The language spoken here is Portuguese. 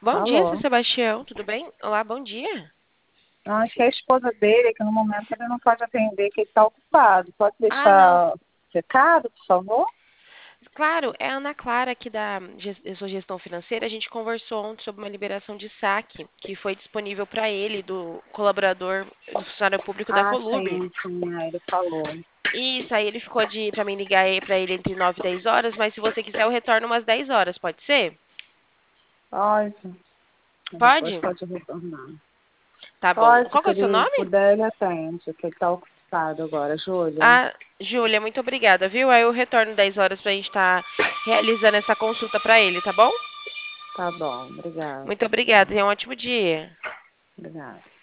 Bom dia, seu Alô? Sebastião, tudo bem? Olá, bom dia. Não, acho que é a esposa dele, que no momento ele não pode atender, que ele está ocupado. Pode Ah, não. deixar recado, por favor? Claro, é a Ana Clara aqui eu sou gestão financeira. A gente conversou ontem sobre uma liberação de saque que foi disponível para ele, do colaborador do funcionário público da Ah, Colube. sim, sim, ele falou. Isso, aí ele ficou de para mim ligar para ele entre 9 e 10 horas, mas se você quiser eu retorno umas 10 horas, pode ser? Pode, depois Pode? pode retornar. Tá bom. Pode, Qual que se é o seu ele nome? puder, ele atende, que ele está ocupado agora. Júlia? Ah, Júlia, muito obrigada, viu? Aí eu retorno 10 horas para a gente estar realizando essa consulta para ele, tá bom? Tá bom, obrigada. Muito obrigada. Tenha um ótimo dia. Obrigada.